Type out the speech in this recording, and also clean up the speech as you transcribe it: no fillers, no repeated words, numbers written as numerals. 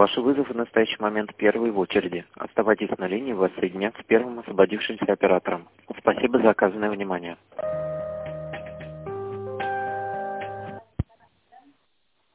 Ваш вызов в настоящий момент первый в очереди. Оставайтесь на линии, вас соединят с первым освободившимся оператором. Спасибо за оказанное внимание.